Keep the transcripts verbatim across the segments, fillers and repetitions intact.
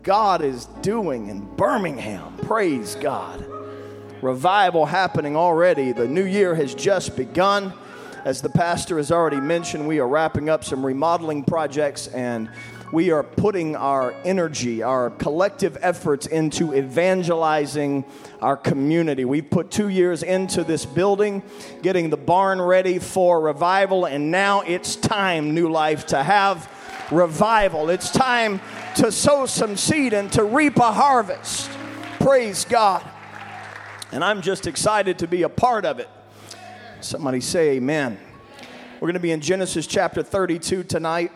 God is doing in Birmingham. Praise God. Revival happening already. The new year has just begun. As the pastor has already mentioned, we are wrapping up some remodeling projects, and we are putting our energy, our collective efforts into evangelizing our community. We've put two years into this building, getting the barn ready for revival, and now it's time, New Life, to have revival. It's time to sow some seed and to reap a harvest. Praise God. And I'm just excited to be a part of it. Somebody say amen. We're going to be in Genesis chapter thirty-two tonight.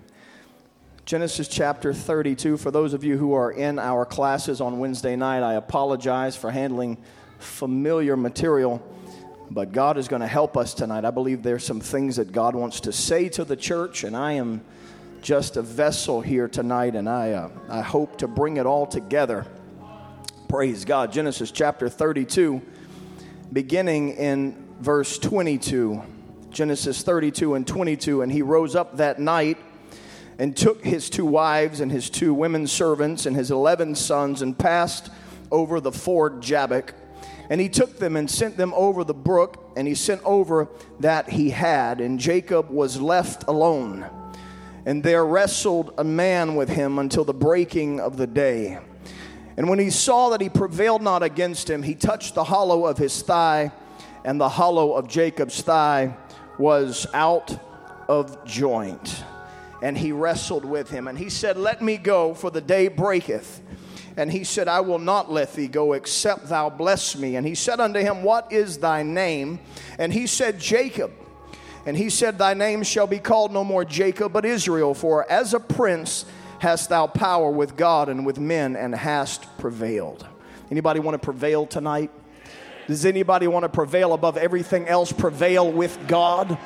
Genesis chapter thirty-two. For those of you who are in our classes on Wednesday night, I apologize for handling familiar material, but God is going to help us tonight. I believe there's some things that God wants to say to the church, and I am just a vessel here tonight, and I uh, I hope to bring it all together. Praise God. Genesis chapter thirty-two, beginning in verse twenty-two. Genesis thirty-two and twenty-two. And he rose up that night and took his two wives and his two women servants and his eleven sons and passed over the ford Jabbok. And he took them and sent them over the brook, and he sent over that he had. And Jacob was left alone. And there wrestled a man with him until the breaking of the day. And when he saw that he prevailed not against him, he touched the hollow of his thigh, and the hollow of Jacob's thigh was out of joint. And he wrestled with him. And he said, Let me go, for the day breaketh. And he said, I will not let thee go, except thou bless me. And he said unto him, What is thy name? And he said, Jacob. And he said, Thy name shall be called no more Jacob, but Israel, for as a prince hast thou power with God and with men, and hast prevailed. Anybody want to prevail tonight? Does anybody want to prevail above everything else? Prevail with God?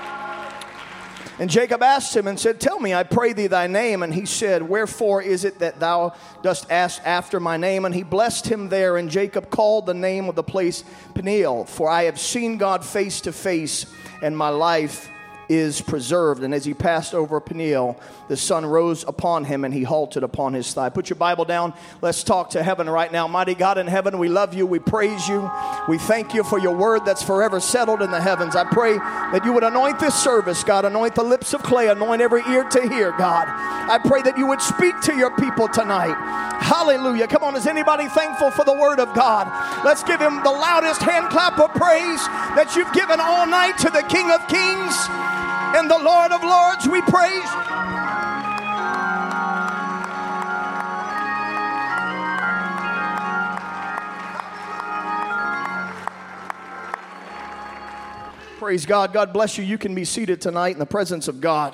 And Jacob asked him and said, Tell me, I pray thee, thy name. And he said, Wherefore is it that thou dost ask after my name? And he blessed him there. And Jacob called the name of the place Peniel, for I have seen God face to face, and my life is preserved. And as he passed over Peniel, the sun rose upon him, and he halted upon his thigh. Put your Bible down. Let's talk to heaven right now. Mighty God in heaven, we love you. We praise you. We thank you for your word that's forever settled in the heavens. I pray that you would anoint this service, God. Anoint the lips of clay. Anoint every ear to hear, God. I pray that you would speak to your people tonight. Hallelujah. Come on, is anybody thankful for the word of God? Let's give him the loudest hand clap of praise that you've given all night to the King of Kings and the Lord of Lords. We praise you. Praise God. God bless you. You can be seated tonight in the presence of God.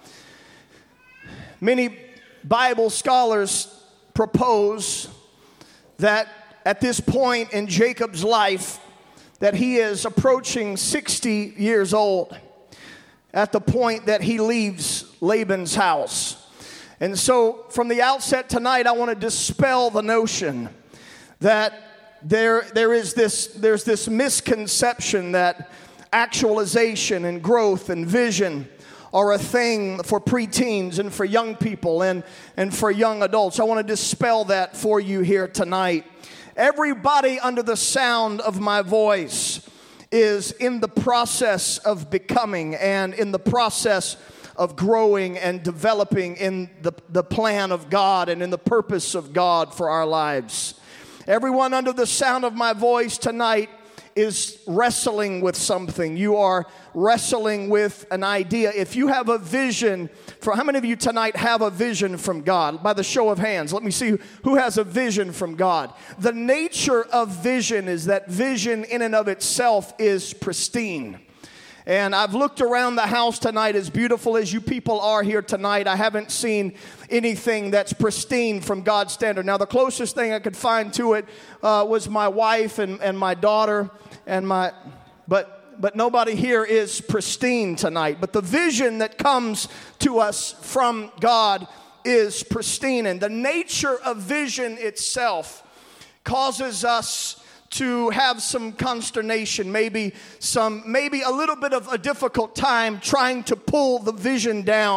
Many Bible scholars propose that at this point in Jacob's life, that he is approaching sixty years old at the point that he leaves Laban's house. And so from the outset tonight, I want to dispel the notion that there, there is this, there's this misconception that actualization and growth and vision are a thing for preteens and for young people and, and for young adults. I want to dispel that for you here tonight. Everybody under the sound of my voice is in the process of becoming and in the process of growing and developing in the, the plan of God and in the purpose of God for our lives. Everyone under the sound of my voice tonight is wrestling with something. You are wrestling with an idea. If you have a vision, for how many of you tonight have a vision from God? By the show of hands, let me see who has a vision from God. The nature of vision is that vision in and of itself is pristine. And I've looked around the house tonight, as beautiful as you people are here tonight. I haven't seen anything that's pristine from God's standard. Now, the closest thing I could find to it uh, was my wife and, and my daughter and my, but but nobody here is pristine tonight. But the vision that comes to us from God is pristine. And the nature of vision itself causes us to have some consternation, maybe some, maybe a little bit of a difficult time trying to pull the vision down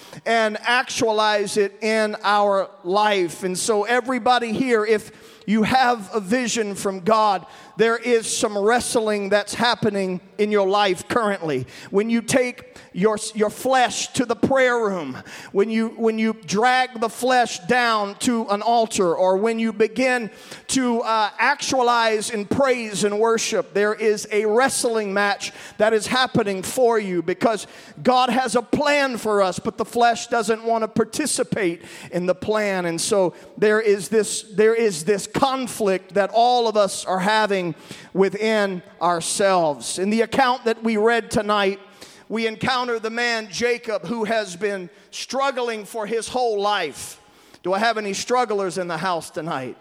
and actualize it in our life. And so everybody here, if you have a vision from God, there is some wrestling that's happening in your life currently. When you take your your flesh to the prayer room, when you when you drag the flesh down to an altar, or when you begin to uh, actualize in praise and worship, there is a wrestling match that is happening for you, because God has a plan for us, but the flesh doesn't want to participate in the plan. And so there is this there is this conflict that all of us are having within ourselves. In the account that we read tonight, we encounter the man Jacob, who has been struggling for his whole life. Do I have any strugglers in the house tonight?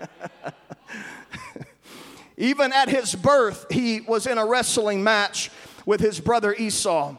Even at his birth, he was in a wrestling match with his brother Esau.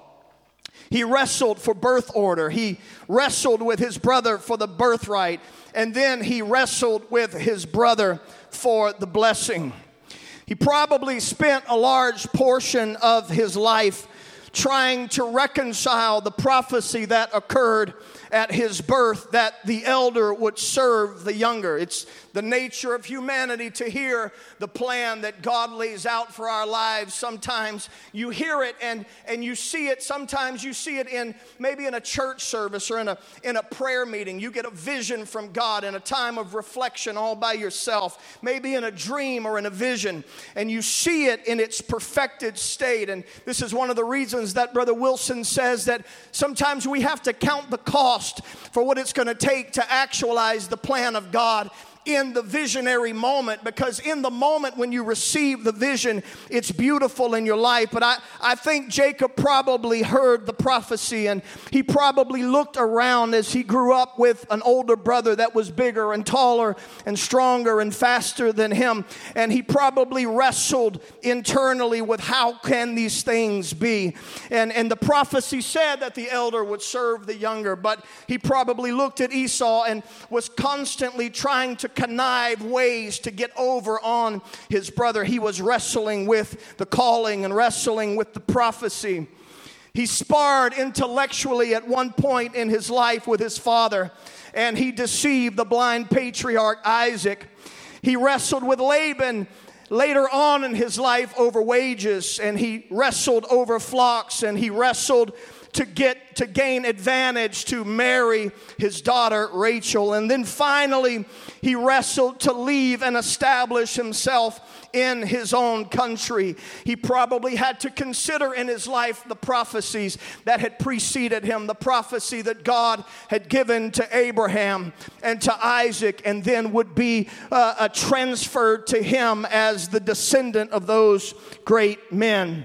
He wrestled for birth order. He wrestled with his brother for the birthright. And then he wrestled with his brother for the blessing. He probably spent a large portion of his life trying to reconcile the prophecy that occurred at his birth, that the elder would serve the younger. It's the nature of humanity to hear the plan that God lays out for our lives. Sometimes you hear it and, and you see it. Sometimes you see it in maybe in a church service or in a, in a prayer meeting. You get a vision from God in a time of reflection all by yourself, maybe in a dream or in a vision, and you see it in its perfected state. And this is one of the reasons that Brother Wilson says that sometimes we have to count the cost for what it's going to take to actualize the plan of God in the visionary moment, because in the moment when you receive the vision, it's beautiful in your life. But I, I think Jacob probably heard the prophecy, and he probably looked around as he grew up with an older brother that was bigger and taller and stronger and faster than him. And he probably wrestled internally with how can these things be. And, and the prophecy said that the elder would serve the younger, but he probably looked at Esau and was constantly trying to connive ways to get over on his brother. He was wrestling with the calling and wrestling with the prophecy. He sparred intellectually at one point in his life with his father, and he deceived the blind patriarch Isaac. He wrestled with Laban later on in his life over wages, and he wrestled over flocks, and he wrestled to get to gain advantage to marry his daughter Rachel. And then finally he wrestled to leave and establish himself in his own country. He probably had to consider in his life the prophecies that had preceded him, the prophecy that God had given to Abraham and to Isaac, and then would be uh, uh, transferred to him as the descendant of those great men.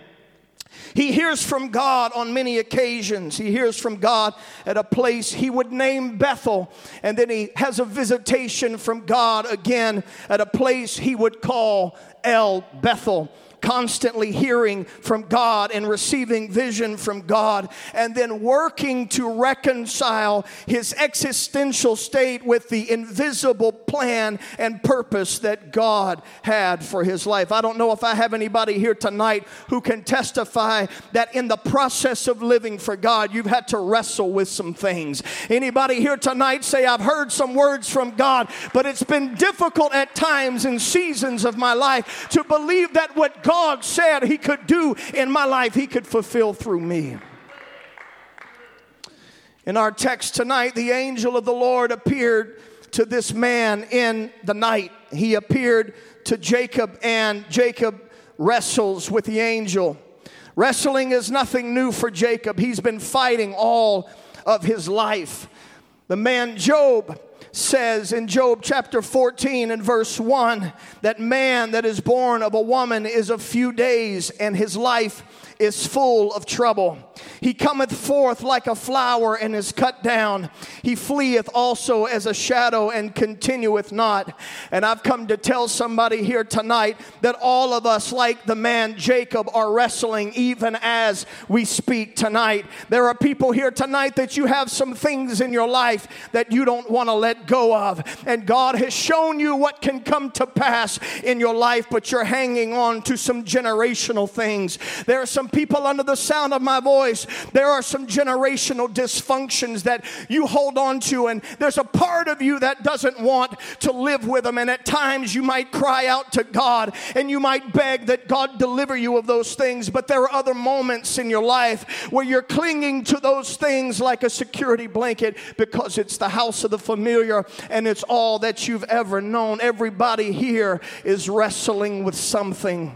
He hears from God on many occasions. He hears from God at a place he would name Bethel. And then he has a visitation from God again at a place he would call El Bethel. Constantly hearing from God and receiving vision from God, and then working to reconcile his existential state with the invisible plan and purpose that God had for his life. I don't know if I have anybody here tonight who can testify that in the process of living for God, you've had to wrestle with some things. Anybody here tonight say, I've heard some words from God, but it's been difficult at times in seasons of my life to believe that what God God said he could do in my life, he could fulfill through me. In our text tonight, the angel of the Lord appeared to this man in the night. He appeared to Jacob, and Jacob wrestles with the angel. Wrestling is nothing new for Jacob. He's been fighting all of his life. The man Job says in Job chapter fourteen and verse one that man that is born of a woman is of few days, and his life is full of trouble. He cometh forth like a flower and is cut down. He fleeth also as a shadow and continueth not. And I've come to tell somebody here tonight that all of us, like the man Jacob, are wrestling even as we speak tonight. There are people here tonight that you have some things in your life that you don't want to let go of. And God has shown you what can come to pass in your life, but you're hanging on to some generational things. There are some people under the sound of my voice, there are some generational dysfunctions that you hold on to, and there's a part of you that doesn't want to live with them. And at times you might cry out to God and you might beg that God deliver you of those things. But there are other moments in your life where you're clinging to those things like a security blanket because it's the house of the familiar and it's all that you've ever known. Everybody here is wrestling with something.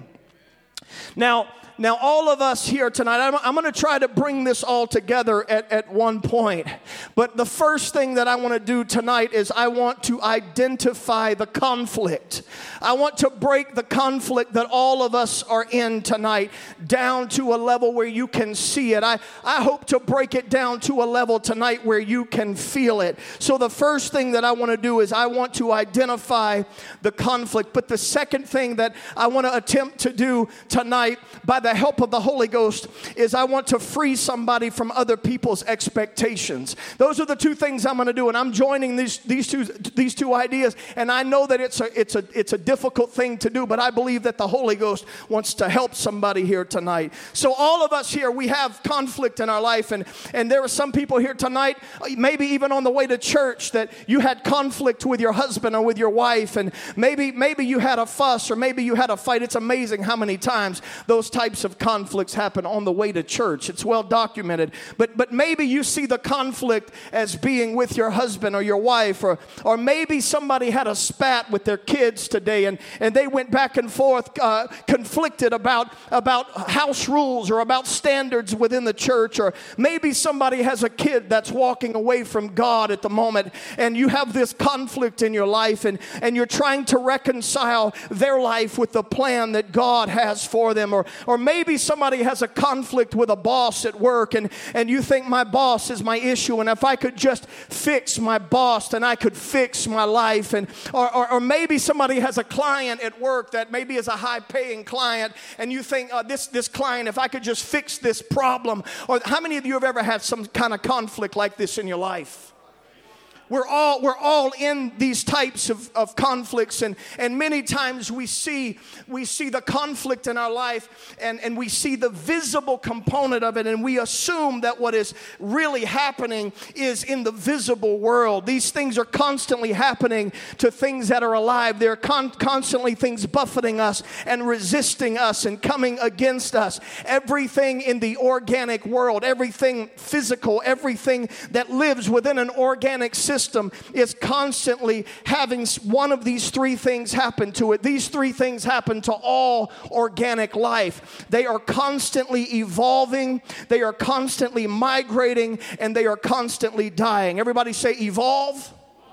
Now, Now, all of us here tonight, I'm, I'm going to try to bring this all together at, at one point. But the first thing that I want to do tonight is I want to identify the conflict. I want to break the conflict that all of us are in tonight down to a level where you can see it. I, I hope to break it down to a level tonight where you can feel it. So the first thing that I want to do is I want to identify the conflict. But the second thing that I want to attempt to do tonight by the the help of the Holy Ghost is I want to free somebody from other people's expectations. Those are the two things I'm going to do, and I'm joining these these two these two ideas. And I know that it's a it's a it's a difficult thing to do, but I believe that the Holy Ghost wants to help somebody here tonight. So all of us here, we have conflict in our life, and and there are some people here tonight, maybe even on the way to church, that you had conflict with your husband or with your wife, and maybe maybe you had a fuss or maybe you had a fight. It's amazing how many times those types of conflicts happen on the way to church. It's well documented. But but maybe you see the conflict as being with your husband or your wife, or or maybe somebody had a spat with their kids today, and, and they went back and forth uh, conflicted about, about house rules or about standards within the church. Or maybe somebody has a kid that's walking away from God at the moment, and you have this conflict in your life, and, and you're trying to reconcile their life with the plan that God has for them. Or or maybe somebody has a conflict with a boss at work, and, and you think my boss is my issue, and if I could just fix my boss, then I could fix my life. And or, or, or maybe somebody has a client at work that maybe is a high-paying client, and you think uh, this, this client, if I could just fix this problem. Or how many of you have ever had some kind of conflict like this in your life? We're all we're all in these types of, of conflicts, and, and many times we see we see the conflict in our life, and, and we see the visible component of it, and we assume that what is really happening is in the visible world. These things are constantly happening to things that are alive. There are con- constantly things buffeting us and resisting us and coming against us. Everything in the organic world, everything physical, everything that lives within an organic system System is constantly having one of these three things happen to it. These three things happen to all organic life. They are constantly evolving, they are constantly migrating, and they are constantly dying. Everybody say evolve,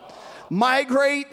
migrate,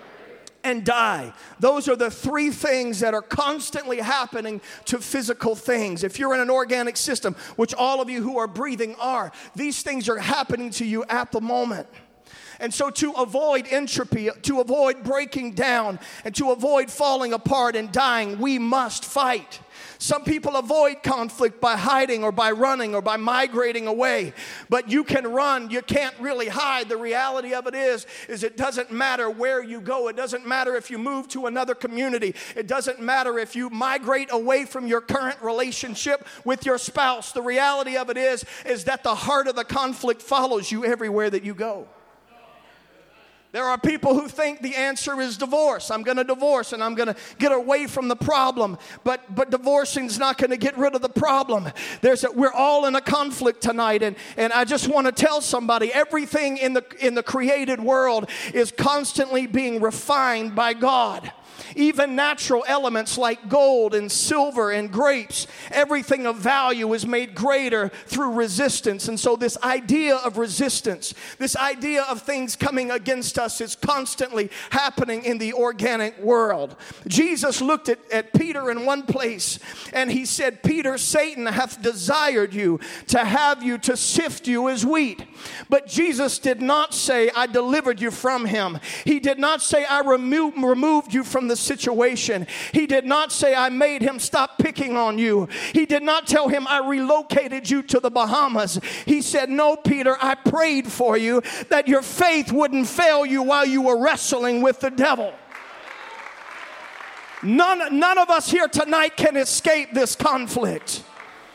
and die. Those are the three things that are constantly happening to physical things. If you're in an organic system, which all of you who are breathing are, these things are happening to you at the moment. And so to avoid entropy, to avoid breaking down, and to avoid falling apart and dying, we must fight. Some people avoid conflict by hiding or by running or by migrating away. But you can run, you can't really hide. The reality of it is, is it doesn't matter where you go. It doesn't matter if you move to another community. It doesn't matter if you migrate away from your current relationship with your spouse. The reality of it is, is that the heart of the conflict follows you everywhere that you go. There are people who think the answer is divorce. I'm going to divorce and I'm going to get away from the problem. But but divorcing is not going to get rid of the problem. There's a, we're all in a conflict tonight, and, and I just want to tell somebody, everything in the in the created world is constantly being refined by God. Even natural elements like gold and silver and grapes, everything of value is made greater through resistance. And so this idea of resistance, this idea of things coming against us is constantly happening in the organic world. Jesus looked at, at Peter in one place and he said, Peter, Satan hath desired you to have you to sift you as wheat. But Jesus did not say, I delivered you from him. He did not say, I remo- removed you from the situation. He did not say, I made him stop picking on you. He did not tell him, I relocated you to the Bahamas. He said, no, Peter, I prayed for you that your faith wouldn't fail you while you were wrestling with the devil. None, none of us here tonight can escape this conflict.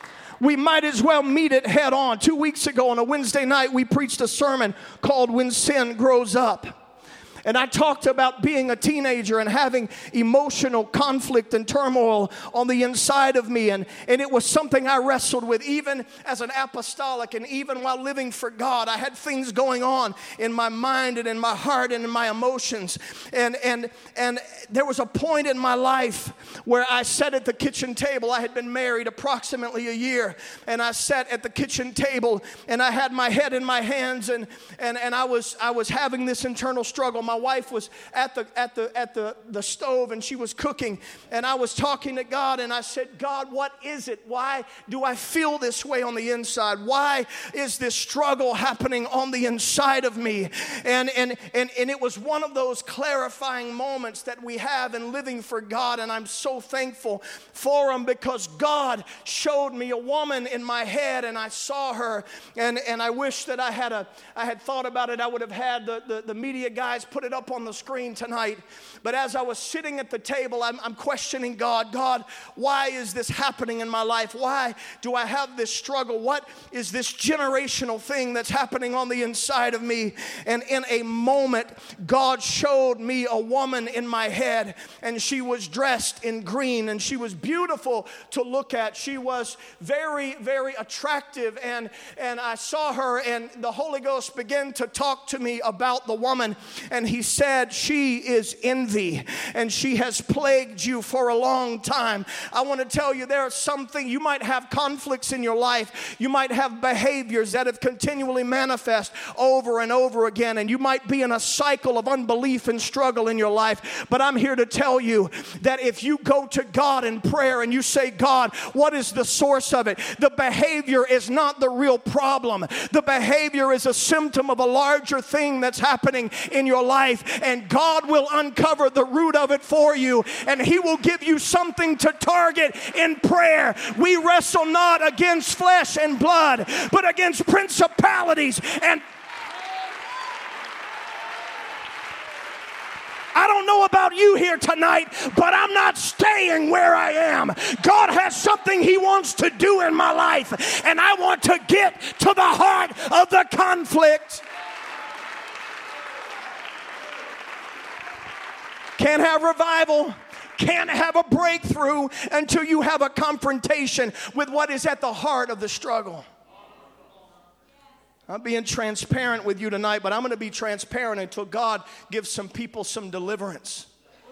we might as well meet it head on. Two weeks ago on a Wednesday night, we preached a sermon called When Sin Grows Up. And I talked about being a teenager and having emotional conflict and turmoil on the inside of me. And, and it was something I wrestled with even as an apostolic and even while living for God. I had things going on in my mind and in my heart and in my emotions. And, and, and there was a point in my life where I sat at the kitchen table. I had been married approximately a year. And I sat at the kitchen table and I had my head in my hands and, and, and I was I was having this internal struggle. My My wife was at the at the at the, the stove and she was cooking, and I was talking to God, and I said, God, what is it? Why do I feel this way on the inside? Why is this struggle happening on the inside of me? And and and, and it was one of those clarifying moments that we have in living for God, and I'm so thankful for them because God showed me a woman in my head, and I saw her, and, and I wish that I had a I had thought about it. I would have had the, the, the media guys put it up on the screen tonight. But as I was sitting at the table, I'm, I'm questioning God. God, why is this happening in my life? Why do I have this struggle? What is this generational thing that's happening on the inside of me? And in a moment, God showed me a woman in my head, and she was dressed in green, and she was beautiful to look at. She was very, very attractive, and, and I saw her, and the Holy Ghost began to talk to me about the woman. And he said, she is envy, and she has plagued you for a long time. I want to tell you, there are something, you might have conflicts in your life. You might have behaviors that have continually manifest over and over again, and you might be in a cycle of unbelief and struggle in your life. But I'm here to tell you that if you go to God in prayer and you say, God, what is the source of it? The behavior is not the real problem. The behavior is a symptom of a larger thing that's happening in your life. And God will uncover the root of it for you, and he will give you something to target in prayer. We wrestle not against flesh and blood, but against principalities. And I don't know about you here tonight, but I'm not staying where I am. God has something he wants to do in my life, and I want to get to the heart of the conflict. Can't have revival, can't have a breakthrough until you have a confrontation with what is at the heart of the struggle. I'm being transparent with you tonight, but I'm going to be transparent until God gives some people some deliverance.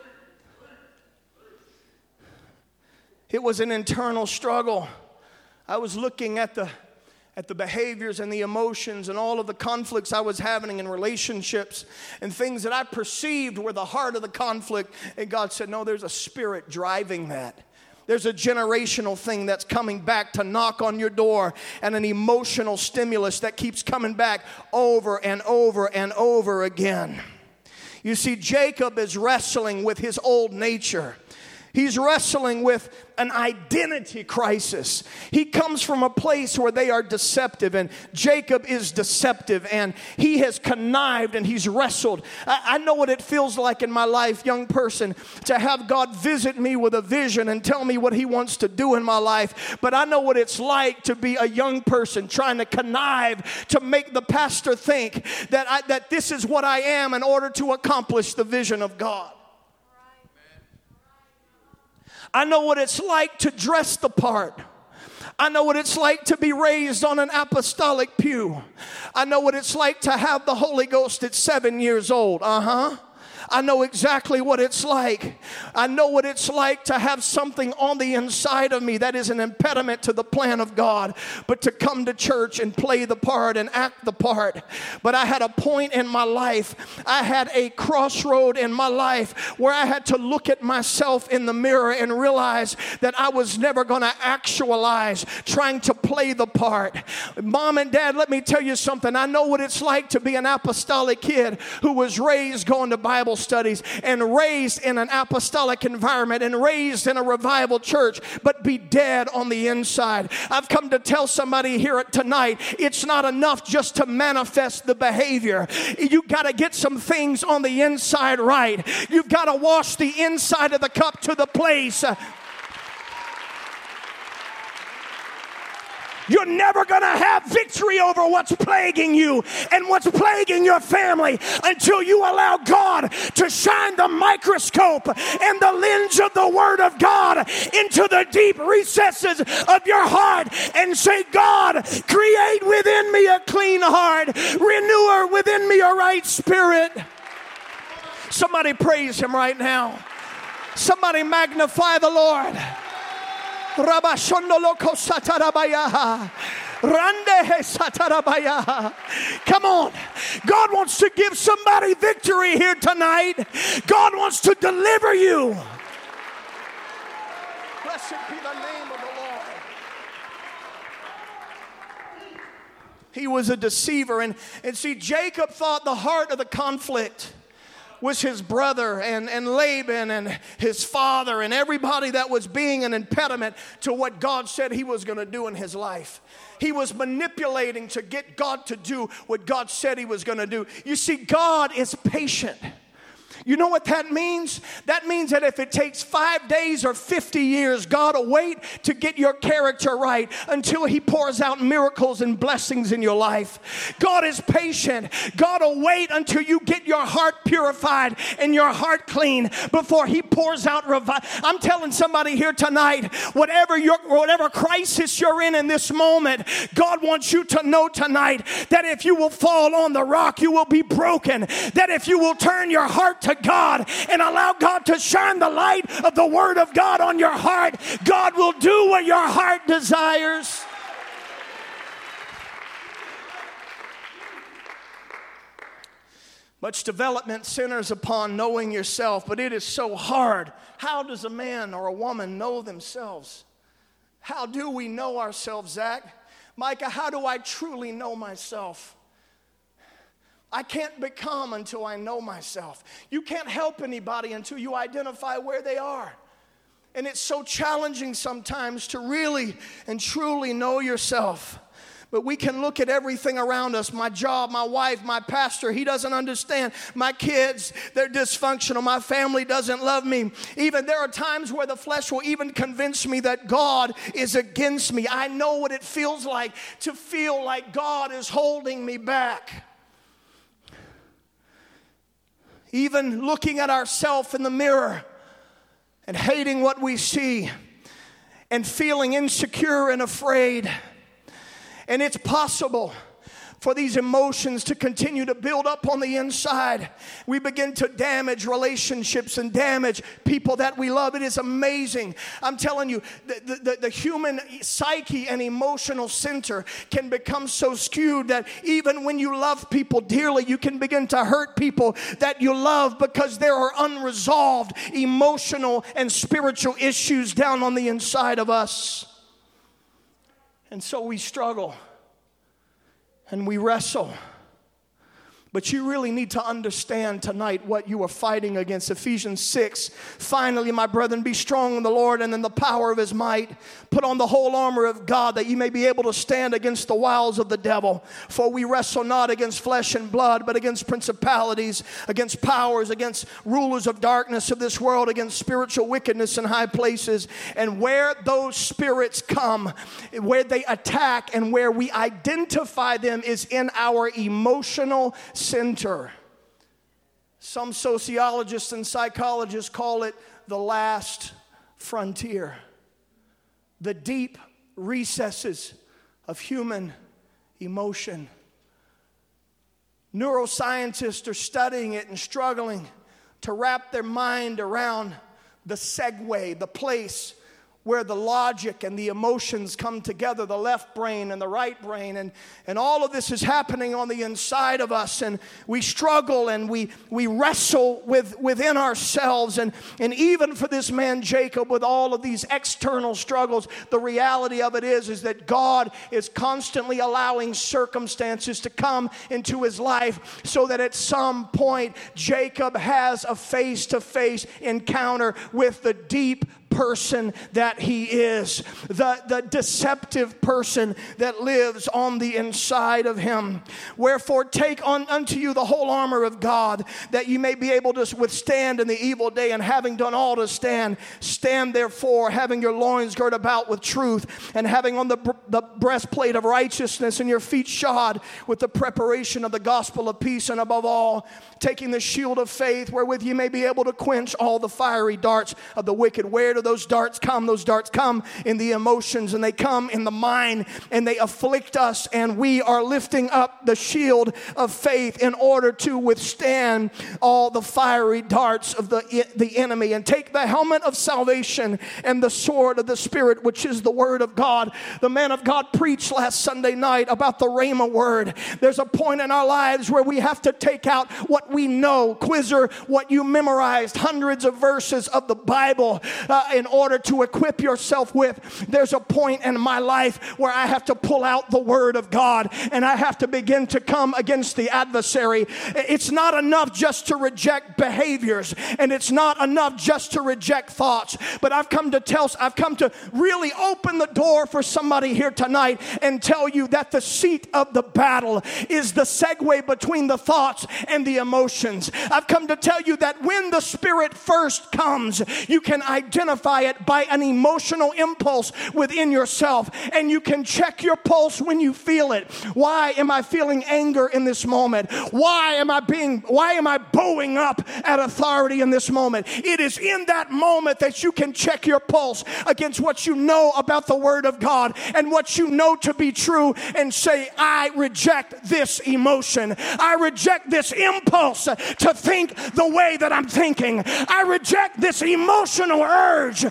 It was an internal struggle. I was looking at the at the behaviors and the emotions and all of the conflicts I was having in relationships and things that I perceived were the heart of the conflict. And God said, no, there's a spirit driving that. There's a generational thing that's coming back to knock on your door, and an emotional stimulus that keeps coming back over and over and over again. You see, Jacob is wrestling with his old nature. He's wrestling with an identity crisis. He comes from a place where they are deceptive, and Jacob is deceptive, and he has connived and he's wrestled. I, I know what it feels like in my life, young person, to have God visit me with a vision and tell me what he wants to do in my life. But I know what it's like to be a young person trying to connive to make the pastor think that I, that this is what I am in order to accomplish the vision of God. I know what it's like to dress the part. I know what it's like to be raised on an apostolic pew. I know what it's like to have the Holy Ghost at seven years old. Uh-huh. I know exactly what it's like. I know what it's like to have something on the inside of me that is an impediment to the plan of God, but to come to church and play the part and act the part. But I had a point in my life, I had a crossroad in my life where I had to look at myself in the mirror and realize that I was never going to actualize trying to play the part. Mom and Dad, let me tell you something. I know what it's like to be an apostolic kid who was raised going to Bible studies and raised in an apostolic environment and raised in a revival church, but be dead on the inside. I've come to tell somebody here tonight, it's not enough just to manifest the behavior. You got to get some things on the inside right. You've got to wash the inside of the cup to the place. You're never going to have victory over what's plaguing you and what's plaguing your family until you allow God to shine the microscope and the lens of the Word of God into the deep recesses of your heart and say, God, create within me a clean heart, renew within me a right spirit. Somebody praise Him right now. Somebody magnify the Lord. Come on. God wants to give somebody victory here tonight. God wants to deliver you. Blessed be the name of the Lord. He was a deceiver. And, and see, Jacob thought the heart of the conflict was his brother and, and Laban and his father and everybody that was being an impediment to what God said He was going to do in his life. He was manipulating to get God to do what God said He was going to do. You see, God is patient. You know what that means? That means that if it takes five days or fifty years, God will wait to get your character right until He pours out miracles and blessings in your life. God is patient. God will wait until you get your heart purified and your heart clean before He pours out revival. I'm telling somebody here tonight, whatever your, whatever crisis you're in in this moment, God wants you to know tonight that if you will fall on the rock, you will be broken. That if you will turn your heart to God and allow God to shine the light of the Word of God on your heart, God will do what your heart desires. Much development centers upon knowing yourself, but it is so hard. How does a man or a woman know themselves? How do we know ourselves, Zach? Micah, how do I truly know myself? I can't become until I know myself. You can't help anybody until you identify where they are. And it's so challenging sometimes to really and truly know yourself. But we can look at everything around us. My job, my wife, my pastor, he doesn't understand. My kids, they're dysfunctional. My family doesn't love me. Even there are times where the flesh will even convince me that God is against me. I know what it feels like to feel like God is holding me back. Even looking at ourselves in the mirror and hating what we see and feeling insecure and afraid. And it's possible for these emotions to continue to build up on the inside. We begin to damage relationships and damage people that we love. It is amazing. I'm telling you, the, the, the human psyche and emotional center can become so skewed that even when you love people dearly, you can begin to hurt people that you love because there are unresolved emotional and spiritual issues down on the inside of us. And so we struggle. And we wrestle. But you really need to understand tonight what you are fighting against. Ephesians six. Finally, my brethren, be strong in the Lord and in the power of His might. Put on the whole armor of God that you may be able to stand against the wiles of the devil. For we wrestle not against flesh and blood, but against principalities, against powers, against rulers of darkness of this world, against spiritual wickedness in high places. And where those spirits come, where they attack and where we identify them is in our emotional center. Some sociologists and psychologists call it the last frontier. The deep recesses of human emotion. Neuroscientists are studying it and struggling to wrap their mind around the segue, the place where the logic and the emotions come together, the left brain and the right brain, and, and all of this is happening on the inside of us, and we struggle and we, we wrestle with, within ourselves, and, and even for this man Jacob with all of these external struggles, the reality of it is, is that God is constantly allowing circumstances to come into his life so that at some point Jacob has a face-to-face encounter with the deep person that he is, the, the deceptive person that lives on the inside of him. Wherefore take on unto you the whole armor of God, that you may be able to withstand in the evil day, and having done all to stand, stand therefore, having your loins girt about with truth, and having on the, the breastplate of righteousness, and your feet shod with the preparation of the gospel of peace, and above all, taking the shield of faith, wherewith you may be able to quench all the fiery darts of the wicked. Where do those darts come? Those darts come in the emotions, and they come in the mind, and they afflict us, and we are lifting up the shield of faith in order to withstand all the fiery darts of the, the enemy, and take the helmet of salvation and the sword of the Spirit, which is the word of God. The man of God preached last Sunday night about the Rhema word. There's a point in our lives where we have to take out what we know, Quizzer, what you memorized, hundreds of verses of the Bible uh, in order to equip yourself with. There's a point in my life where I have to pull out the word of God, and I have to begin to come against the adversary. It's not enough just to reject behaviors, and it's not enough just to reject thoughts, but I've come to tell, I've come to really open the door for somebody here tonight and tell you that the seat of the battle is the segue between the thoughts and the emotions. I've come to tell you that when the Spirit first comes, you can identify it by an emotional impulse within yourself, and you can check your pulse when you feel it. Why am I feeling anger in this moment? Why am I being, why am I bowing up at authority in this moment? It is in that moment that you can check your pulse against what you know about the Word of God and what you know to be true, and say, I reject this emotion. I reject this impulse to think the way that I'm thinking. I reject this emotional urge.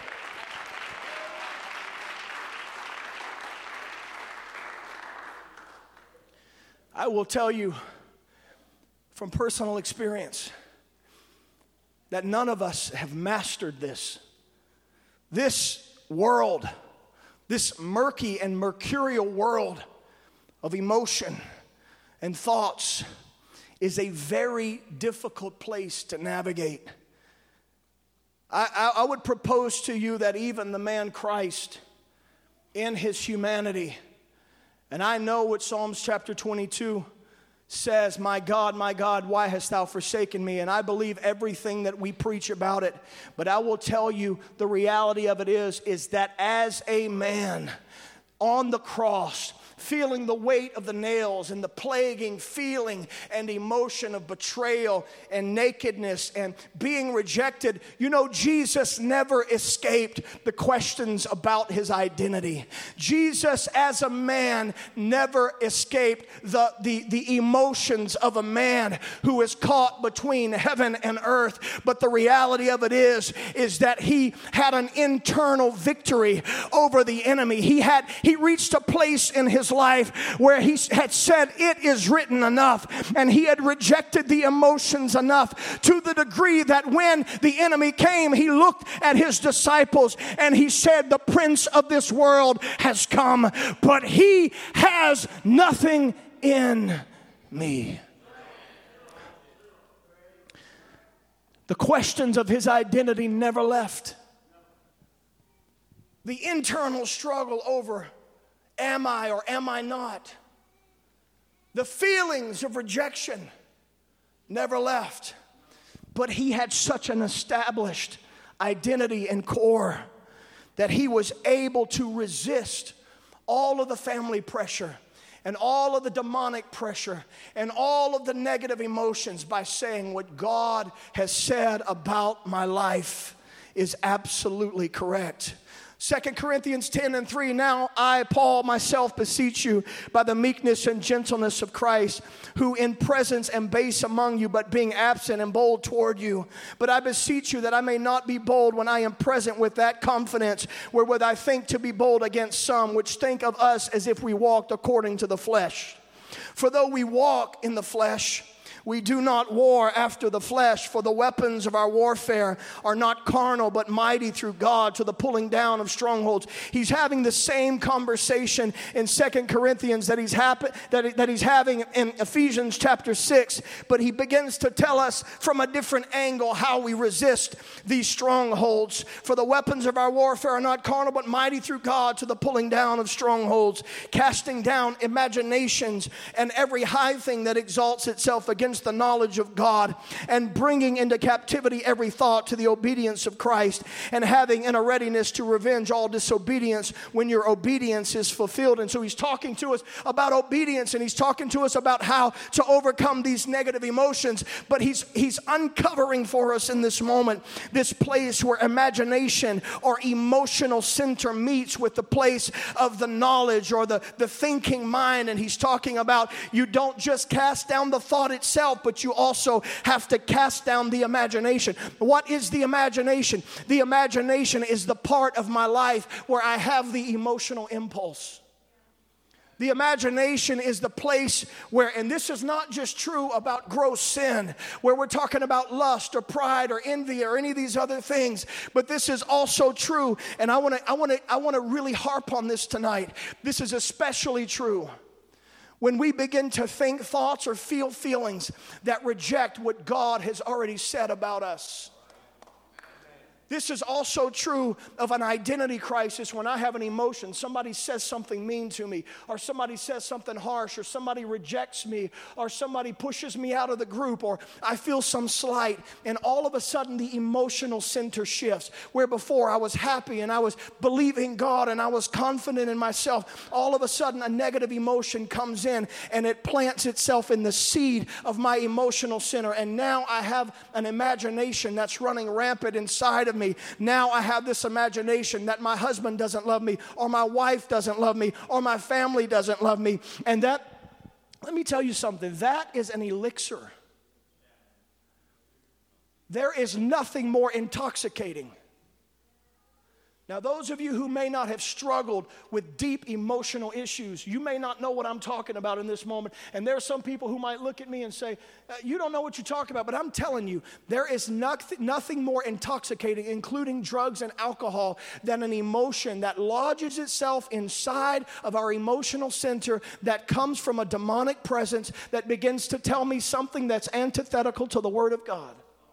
I will tell you from personal experience that none of us have mastered this. This world, this murky and mercurial world of emotion and thoughts is a very difficult place to navigate. I, I, I would propose to you that even the man Christ in his humanity, and I know what Psalms chapter twenty-two says, my God, my God, why hast thou forsaken me? And I believe everything that we preach about it. But I will tell you, the reality of it is, is that as a man on the cross, feeling the weight of the nails and the plaguing feeling and emotion of betrayal and nakedness and being rejected, you know, Jesus never escaped the questions about his identity. Jesus as a man never escaped the, the, the emotions of a man who is caught between heaven and earth. But the reality of it is, is that he had an internal victory over the enemy. He had, he reached a place in his life where he had said, it is written enough, and he had rejected the emotions enough to the degree that when the enemy came, he looked at his disciples and he said, the prince of this world has come, but he has nothing in me. The questions of his identity never left. The internal struggle over, am I or am I not? The feelings of rejection never left. But he had such an established identity and core that he was able to resist all of the family pressure and all of the demonic pressure and all of the negative emotions by saying, what God has said about my life is absolutely correct. Second Corinthians ten and three, now I, Paul, myself beseech you by the meekness and gentleness of Christ, who in presence am base among you, but being absent am bold toward you. But I beseech you that I may not be bold when I am present with that confidence wherewith I think to be bold against some, which think of us as if we walked according to the flesh. For though we walk in the flesh, We do not war after the flesh, for the weapons of our warfare are not carnal, but mighty through God to the pulling down of strongholds. He's having the same conversation in Second Corinthians that he's, happen, that, that he's having in Ephesians chapter six, but he begins to tell us from a different angle how we resist these strongholds. For the weapons of our warfare are not carnal, but mighty through God to the pulling down of strongholds, casting down imaginations and every high thing that exalts itself against the knowledge of God, and bringing into captivity every thought to the obedience of Christ, and having in a readiness to revenge all disobedience when your obedience is fulfilled. And so he's talking to us about obedience, and he's talking to us about how to overcome these negative emotions, but he's he's uncovering for us in this moment this place where imagination or emotional center meets with the place of the knowledge or the, the thinking mind. And he's talking about you don't just cast down the thought itself, but you also have to cast down the imagination. What is the imagination? The imagination is the part of my life where I have the emotional impulse. The imagination is the place where, and this is not just true about gross sin, where we're talking about lust or pride or envy or any of these other things, but this is also true, and I want to I want to I want to really harp on this tonight. This is especially true when we begin to think thoughts or feel feelings that reject what God has already said about us. This is also true of an identity crisis when I have an emotion. Somebody says something mean to me, or somebody says something harsh, or somebody rejects me, or somebody pushes me out of the group, or I feel some slight, and all of a sudden the emotional center shifts. Where before I was happy and I was believing God and I was confident in myself, all of a sudden a negative emotion comes in and it plants itself in the seed of my emotional center, and now I have an imagination that's running rampant inside of me. Now I have this imagination that my husband doesn't love me, or my wife doesn't love me, or my family doesn't love me. And that, let me tell you something, that is an elixir. There is nothing more intoxicating. Now, those of you who may not have struggled with deep emotional issues, you may not know what I'm talking about in this moment. And there are some people who might look at me and say, you don't know what you're talking about. But I'm telling you, there is nothing, nothing more intoxicating, including drugs and alcohol, than an emotion that lodges itself inside of our emotional center that comes from a demonic presence that begins to tell me something that's antithetical to the Word of God.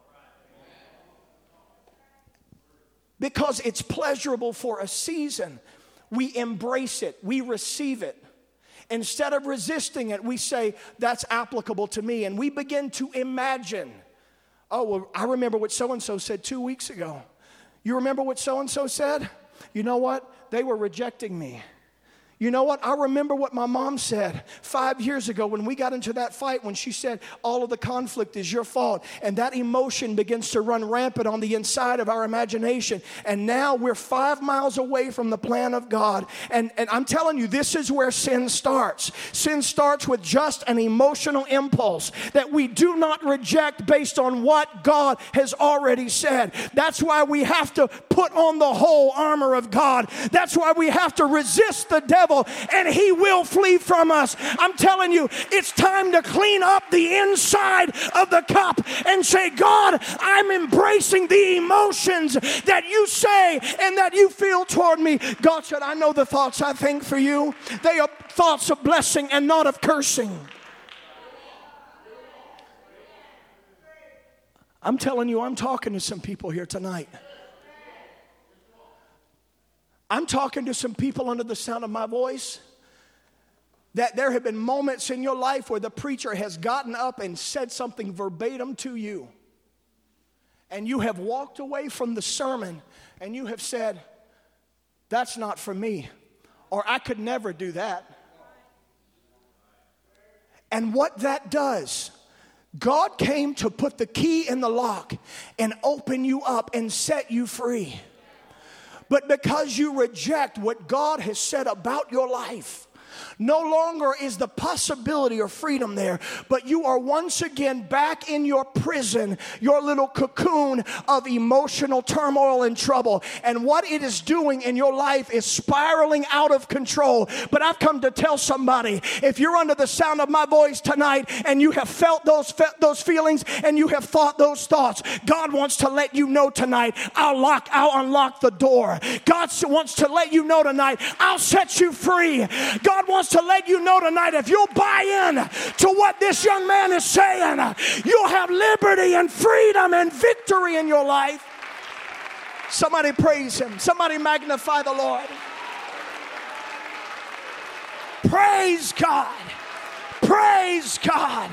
Because it's pleasurable for a season, we embrace it, we receive it. Instead of resisting it, we say, that's applicable to me. And we begin to imagine, oh, well, I remember what so-and-so said two weeks ago. You remember what so-and-so said? You know what? They were rejecting me. You know what? I remember what my mom said five years ago when we got into that fight, when she said all of the conflict is your fault. And that emotion begins to run rampant on the inside of our imagination. And now we're five miles away from the plan of God. And, and I'm telling you, this is where sin starts. Sin starts with just an emotional impulse that we do not reject based on what God has already said. That's why we have to put on the whole armor of God. That's why we have to resist the devil, and he will flee from us. I'm telling you, it's time to clean up the inside of the cup and say, God, I'm embracing the emotions that you say and that you feel toward me. God said, I know the thoughts I think for you. They are thoughts of blessing and not of cursing. I'm telling you, I'm talking to some people here tonight. I'm talking to some people under the sound of my voice that there have been moments in your life where the preacher has gotten up and said something verbatim to you. And you have walked away from the sermon and you have said, that's not for me, or I could never do that. And what that does, God came to put the key in the lock and open you up and set you free. But because you reject what God has said about your life, No longer is the possibility or freedom there, but you are once again back in your prison, your little cocoon of emotional turmoil and trouble. And what it is doing in your life is spiraling out of control. But I've come to tell somebody, if you're under the sound of my voice tonight and you have felt those, fe- those feelings and you have thought those thoughts, God wants to let you know tonight, I'll lock, I'll unlock the door. God wants to let you know tonight, I'll set you free. God wants to let you know tonight, if you'll buy in to what this young man is saying, you'll have liberty and freedom and victory in your life. Somebody praise him. Somebody magnify the Lord. Praise God. Praise God.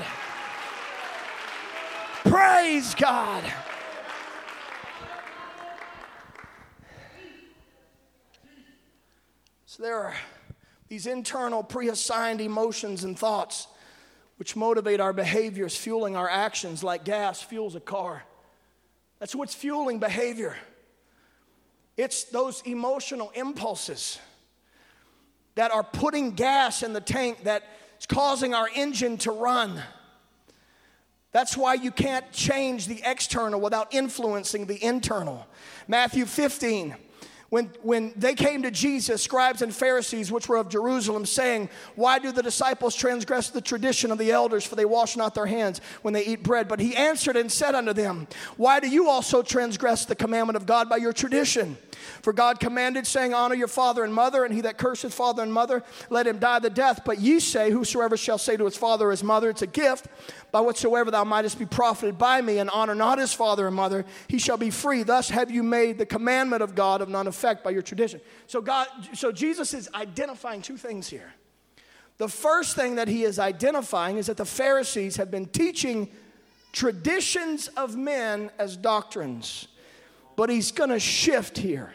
Praise God. So there are these internal preassigned emotions and thoughts which motivate our behaviors, fueling our actions like gas fuels a car. That's what's fueling behavior. It's those emotional impulses that are putting gas in the tank that's causing our engine to run. That's why you can't change the external without influencing the internal. Matthew fifteen. When, when they came to Jesus, scribes and Pharisees, which were of Jerusalem, saying, why do the disciples transgress the tradition of the elders, for they wash not their hands when they eat bread? But he answered and said unto them, why do you also transgress the commandment of God by your tradition? For God commanded, saying, honor your father and mother, and he that curseth father and mother, let him die the death. But ye say, whosoever shall say to his father or his mother, it's a gift, by whatsoever thou mightest be profited by me, and honor not his father and mother, he shall be free. Thus have you made the commandment of God of none effect by your tradition. So God, so Jesus is identifying two things here. The first thing that he is identifying is that the Pharisees have been teaching traditions of men as doctrines. But he's going to shift here.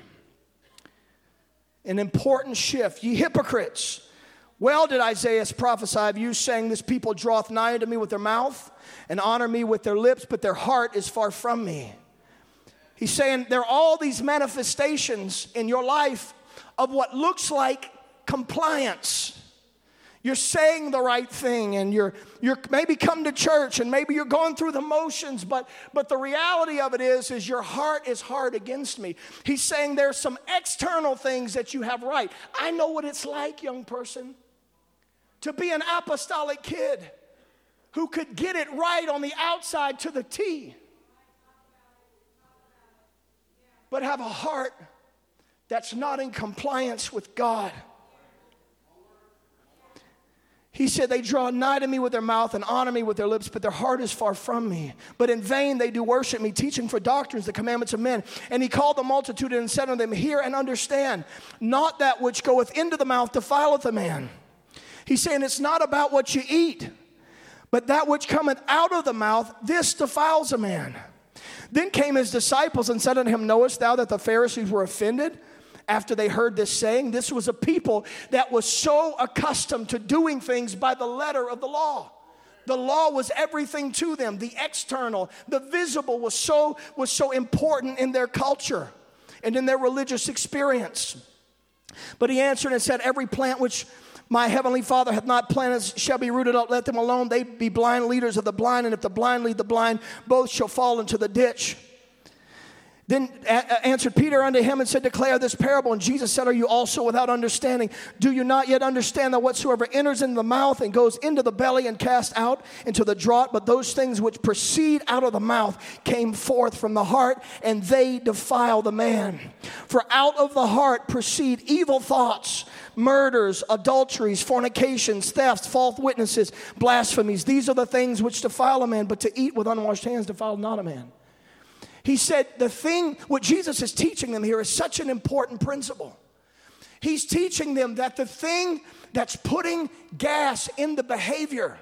An important shift. Ye hypocrites, well did Isaiah prophesy of you, saying, this people draweth nigh unto me with their mouth, and honor me with their lips, but their heart is far from me. He's saying there are all these manifestations in your life of what looks like compliance. You're saying the right thing, and you're you're maybe come to church, and maybe you're going through the motions, but but the reality of it is, is your heart is hard against me. He's saying there's some external things that you have right. I know what it's like, young person, to be an apostolic kid who could get it right on the outside to the T, but have a heart that's not in compliance with God. He said, they draw nigh to me with their mouth and honor me with their lips, but their heart is far from me. But in vain they do worship me, teaching for doctrines the commandments of men. And he called the multitude and said unto them, hear and understand, not that which goeth into the mouth defileth a man. He's saying it's not about what you eat, but that which cometh out of the mouth, this defiles a man. Then came his disciples and said unto him, knowest thou that the Pharisees were offended after they heard this saying? This was a people that was so accustomed to doing things by the letter of the law. The law was everything to them. The external, the visible was so, was so important in their culture and in their religious experience. But he answered and said, every plant which my heavenly Father hath not planted shall be rooted up. Let them alone. They be blind leaders of the blind. And if the blind lead the blind, both shall fall into the ditch. Then answered Peter unto him and said, declare this parable. And Jesus said, are you also without understanding? Do you not yet understand that whatsoever enters into the mouth and goes into the belly and cast out into the draught, but those things which proceed out of the mouth came forth from the heart, and they defile the man. For out of the heart proceed evil thoughts, murders, adulteries, fornications, thefts, false witnesses, blasphemies. These are the things which defile a man, but to eat with unwashed hands defile not a man. He said the thing, what Jesus is teaching them here is such an important principle. He's teaching them that the thing that's putting gas in the behavior.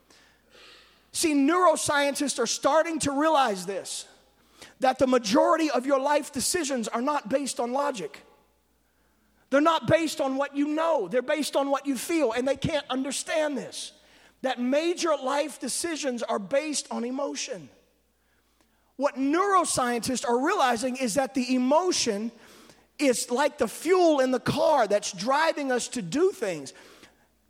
See, neuroscientists are starting to realize this, that the majority of your life decisions are not based on logic. They're not based on what you know. They're based on what you feel, and they can't understand this. That major life decisions are based on emotion. What neuroscientists are realizing is that the emotion is like the fuel in the car that's driving us to do things.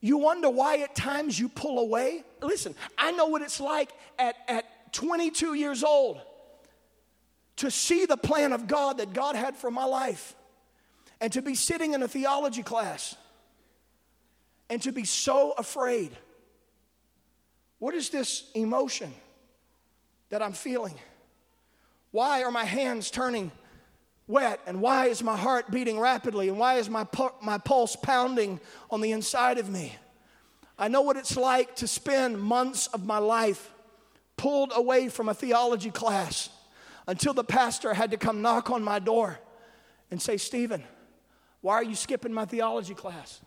You wonder why at times you pull away? Listen, I know what it's like at, at twenty-two years old to see the plan of God that God had for my life, and to be sitting in a theology class and to be so afraid. What is this emotion that I'm feeling? Why are my hands turning wet? And why is my heart beating rapidly? And why is my, pu- my pulse pounding on the inside of me? I know what it's like to spend months of my life pulled away from a theology class until the pastor had to come knock on my door and say, Stephen, why are you skipping my theology class?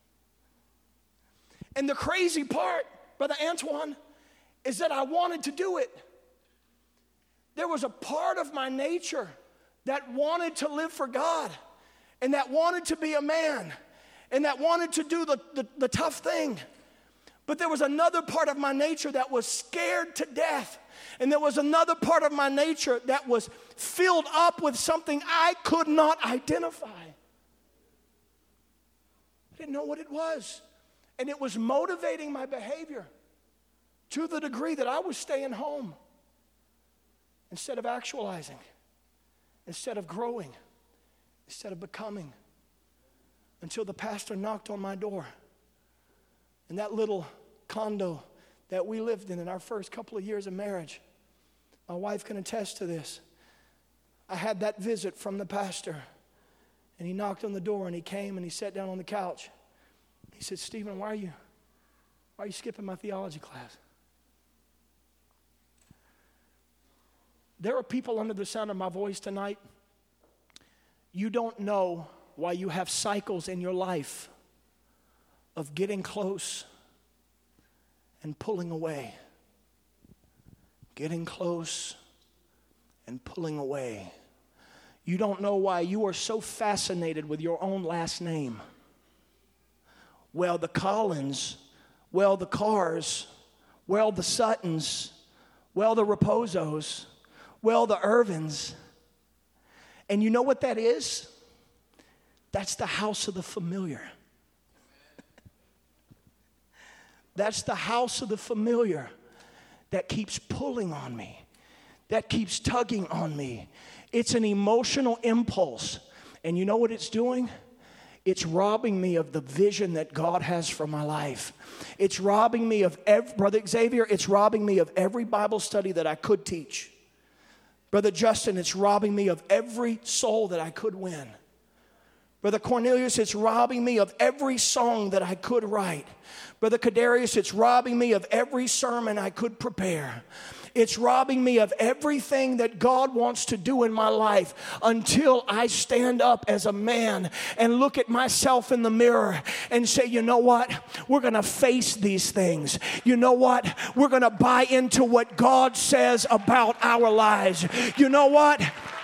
And the crazy part, Brother Antoine, is that I wanted to do it. There was a part of my nature that wanted to live for God, and that wanted to be a man, and that wanted to do the, the, the tough thing. But there was another part of my nature that was scared to death. And there was another part of my nature that was filled up with something I could not identify. I didn't know what it was. And it was motivating my behavior to the degree that I was staying home instead of actualizing, instead of growing, instead of becoming, until the pastor knocked on my door. And that little condo that we lived in in our first couple of years of marriage, my wife can attest to this. I had that visit from the pastor, and he knocked on the door, and he came and he sat down on the couch. He said, Stephen, why are you, why are you skipping my theology class? There are people under the sound of my voice tonight. You don't know why you have cycles in your life of getting close and pulling away. Getting close and pulling away. You don't know why you are so fascinated with your own last name. Well, the Collins, well, the Carrs, well, the Suttons, well, the Raposos, well, the Irvins. And you know what that is? That's the house of the familiar. That's the house of the familiar that keeps pulling on me, that keeps tugging on me. It's an emotional impulse. And you know what it's doing? It's robbing me of the vision that God has for my life. It's robbing me of every, Brother Xavier, it's robbing me of every Bible study that I could teach. Brother Justin, it's robbing me of every soul that I could win. Brother Cornelius, it's robbing me of every song that I could write. Brother Kadarius, it's robbing me of every sermon I could prepare. It's robbing me of everything that God wants to do in my life until I stand up as a man and look at myself in the mirror and say, you know what? We're going to face these things. You know what? We're going to buy into what God says about our lives. You know what?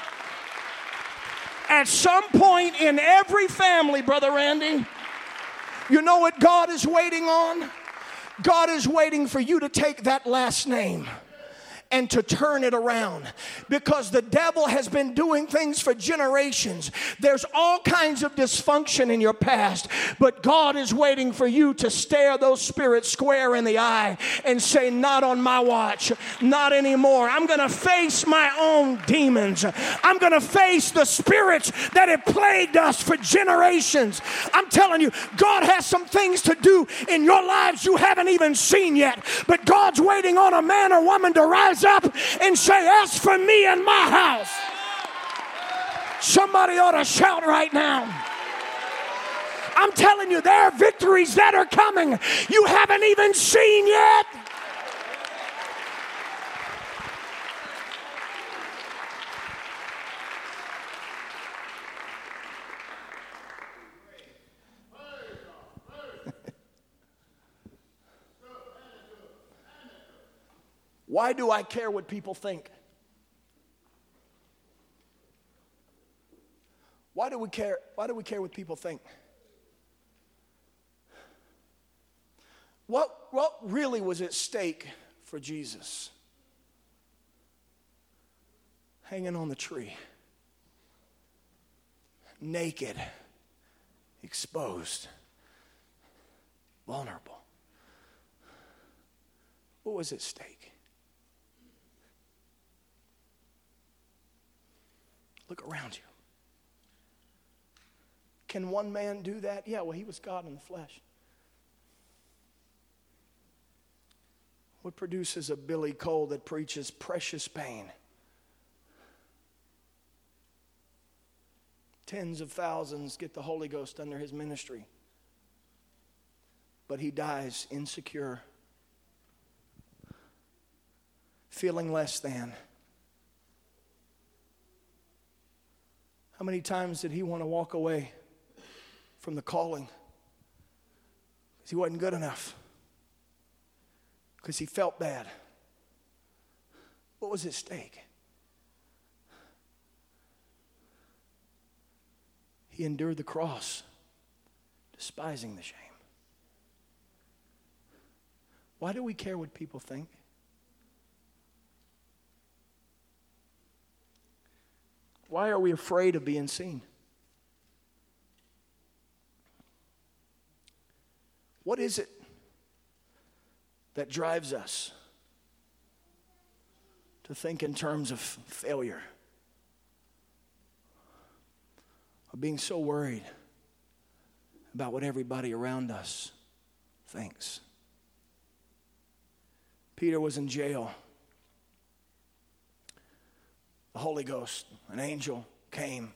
At some point in every family, Brother Randy, you know what God is waiting on? God is waiting for you to take that last name and to turn it around, because the devil has been doing things for generations. There's all kinds of dysfunction in your past, but God is waiting for you to stare those spirits square in the eye and say, not on my watch, not anymore. I'm going to face my own demons. I'm going to face the spirits that have plagued us for generations. I'm telling you, God has some things to do in your lives you haven't even seen yet, but God's waiting on a man or woman to rise up and say, as for me and my house. Somebody ought to shout right now. I'm telling you, there are victories that are coming you haven't even seen yet. Why do I care what people think? Why do we care? Why do we care what people think? What, what really was at stake for Jesus? Hanging on the tree, naked, exposed. vulnerable. What was at stake? Look around you. Can one man do that? Yeah, well, he was God in the flesh. What produces a Billy Cole that preaches precious pain? Tens of thousands get the Holy Ghost under his ministry. But he dies insecure, feeling less than. How many times did he want to walk away from the calling? Because he wasn't good enough. Because he felt bad. What was at stake? He endured the cross, despising the shame. Why do we care what people think? Why are we afraid of being seen? What is it that drives us to think in terms of failure? Or being so worried about what everybody around us thinks? Peter was in jail. The Holy Ghost, an angel, came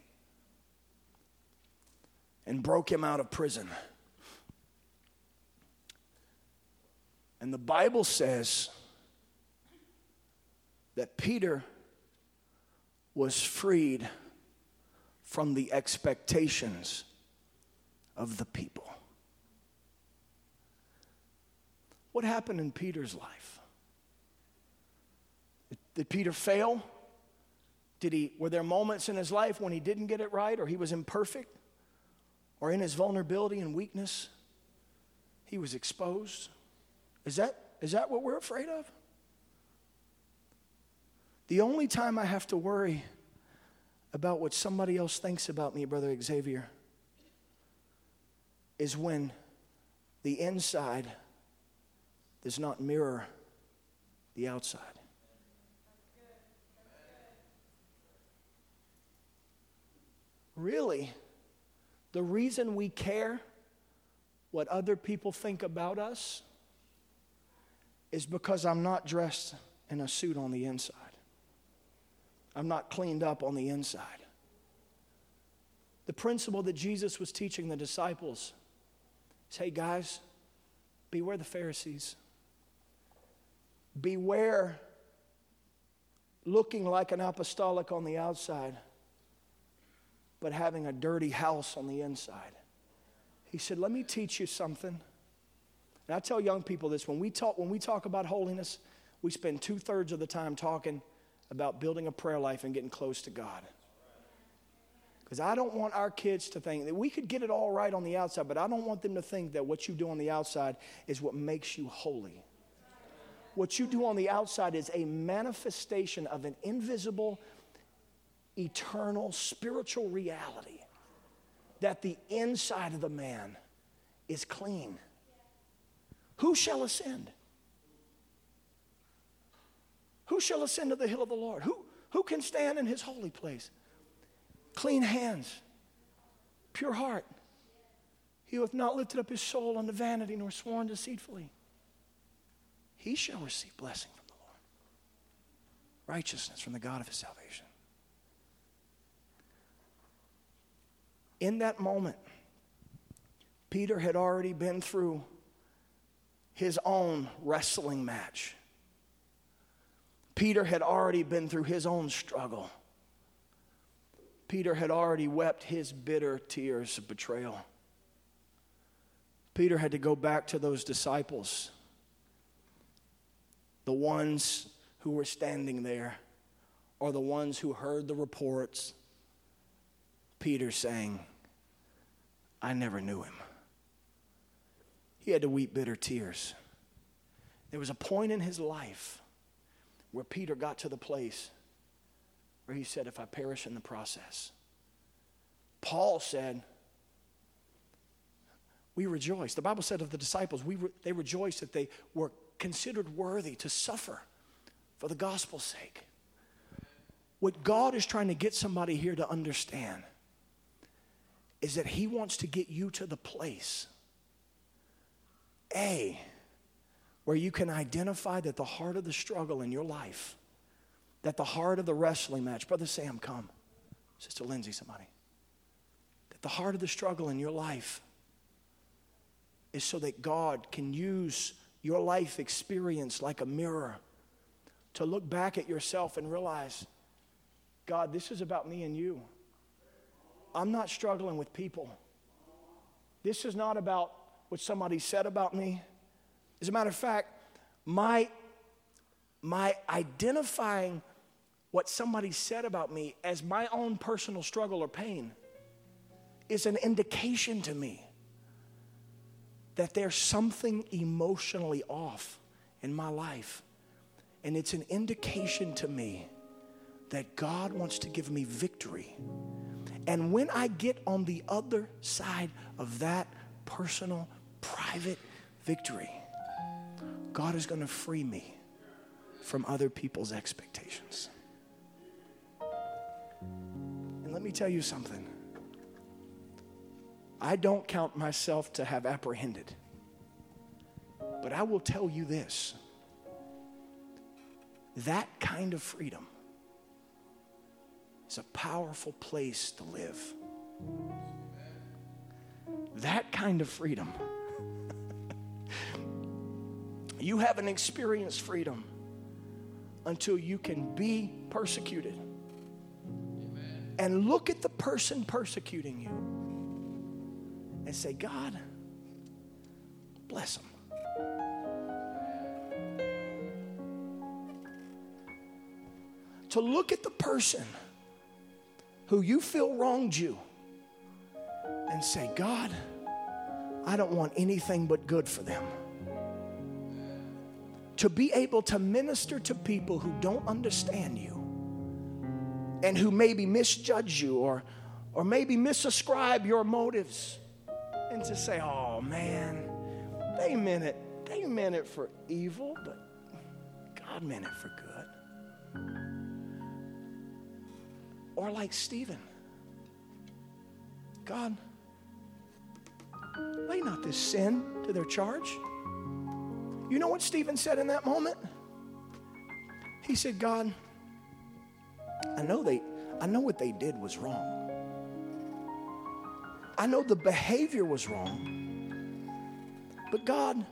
and broke him out of prison. And the Bible says that Peter was freed from the expectations of the people. What happened in Peter's life? Did, did Peter fail? Did he, were there moments in his life when he didn't get it right, or he was imperfect, or in his vulnerability and weakness, he was exposed? Is that, is that what we're afraid of? The only time I have to worry about what somebody else thinks about me, Brother Xavier, is when the inside does not mirror the outside. Really, the reason we care what other people think about us is because I'm not dressed in a suit on the inside. I'm not cleaned up on the inside. The principle that Jesus was teaching the disciples is, hey guys, beware the Pharisees. Beware looking like an apostolic on the outside, but having a dirty house on the inside. He said, let me teach you something. And I tell young people this, when we talk, when we talk about holiness, we spend two-thirds of the time talking about building a prayer life and getting close to God. Because I don't want our kids to think that we could get it all right on the outside, but I don't want them to think that what you do on the outside is what makes you holy. What you do on the outside is a manifestation of an invisible, eternal, spiritual reality, that the inside of the man is clean. Who shall ascend? Who shall ascend to the hill of the Lord? Who, who can stand in his holy place? Clean hands, pure heart. He who hath not lifted up his soul unto vanity, nor sworn deceitfully, he shall receive blessing from the Lord, righteousness from the God of his salvation. In that moment, Peter had already been through his own wrestling match. Peter had already been through his own struggle. Peter had already wept his bitter tears of betrayal. Peter had to go back to those disciples, the ones who were standing there, or the ones who heard the reports. Peter saying, I never knew him. He had to weep bitter tears. There was a point in his life where Peter got to the place where he said, if I perish in the process. Paul said, we rejoice. The Bible said of the disciples, we re- they rejoiced that they were considered worthy to suffer for the gospel's sake. What God is trying to get somebody here to understand is that he wants to get you to the place, A, where you can identify that the heart of the struggle in your life, that the heart of the wrestling match, Brother Sam, come. Sister Lindsay, somebody. That the heart of the struggle in your life is so that God can use your life experience like a mirror to look back at yourself and realize, God, this is about me and you. I'm not struggling with people. This is not about what somebody said about me. As a matter of fact, my, my identifying what somebody said about me as my own personal struggle or pain is an indication to me that there's something emotionally off in my life. And it's an indication to me that God wants to give me victory. And when I get on the other side of that personal, private victory, God is going to free me from other people's expectations. And let me tell you something. I don't count myself to have apprehended. But I will tell you this. That kind of freedom is a powerful place to live. That kind of freedom. You haven't experienced freedom until you can be persecuted. Amen. And look at the person persecuting you and say, God, bless them. To look at the person who you feel wronged you and say, God, I don't want anything but good for them. To be able to minister to people who don't understand you and who maybe misjudge you or, or maybe misascribe your motives, and to say, oh man, they meant it. They meant it for evil, but God meant it for good. Or like Stephen, God, lay not this sin to their charge. You know what Stephen said in that moment? He said, God, I know they, I know what they did was wrong. I know the behavior was wrong. But God,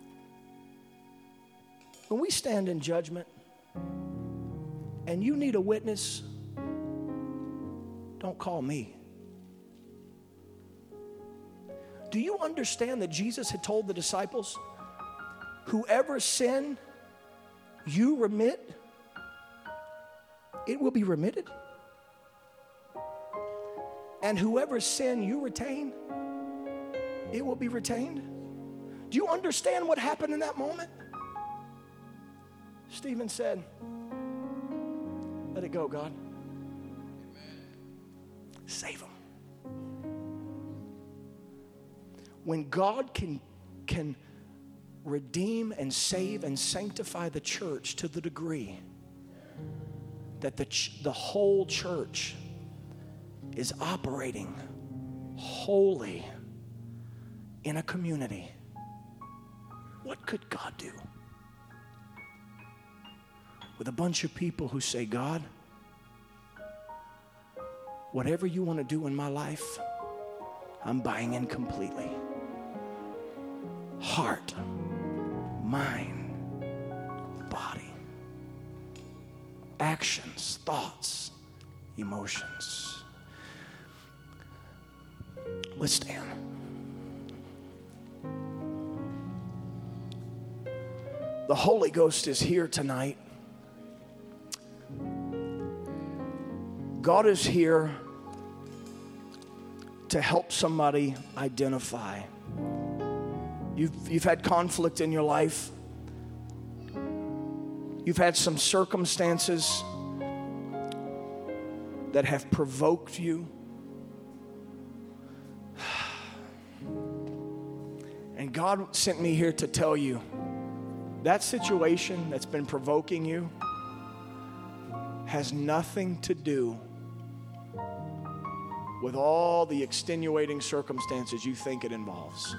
when we stand in judgment and you need a witness, don't call me. Do you understand that Jesus had told the disciples, whoever sin you remit, it will be remitted? And whoever sin you retain, it will be retained? Do you understand what happened in that moment? Stephen said, let it go, God. Save them. When God can, can redeem and save and sanctify the church to the degree that the, ch- the whole church is operating wholly in a community, what could God do with a bunch of people who say, God, whatever you want to do in my life, I'm buying in completely. Heart, mind, body, actions, thoughts, emotions. Let's stand. The Holy Ghost is here tonight. God is here to help somebody identify. You've, you've had conflict in your life. You've had some circumstances that have provoked you. And God sent me here to tell you that situation that's been provoking you has nothing to do with all the extenuating circumstances you think it involves.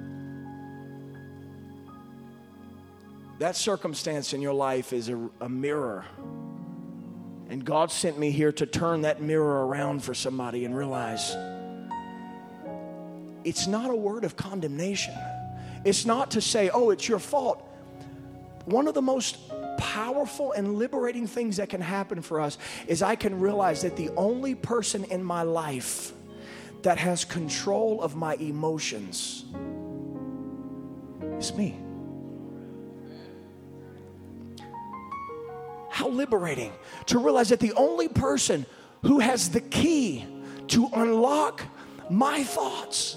That circumstance in your life is a, a mirror. And God sent me here to turn that mirror around for somebody and realize it's not a word of condemnation. It's not to say, oh, it's your fault. One of the most powerful and liberating things that can happen for us is I can realize that the only person in my life that has control of my emotions is me. How liberating to realize that the only person who has the key to unlock my thoughts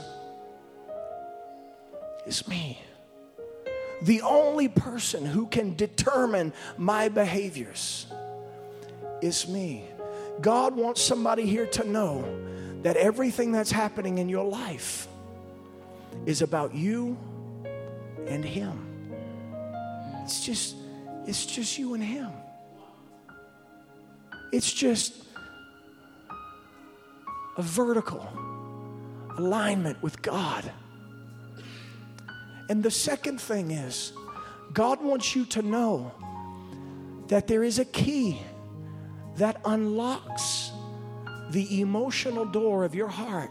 is me. The only person who can determine my behaviors is me. God wants somebody here to know that everything that's happening in your life is about you and Him. It's just, it's just you and Him. It's just a vertical alignment with God. And the second thing is, God wants you to know that there is a key that unlocks the emotional door of your heart.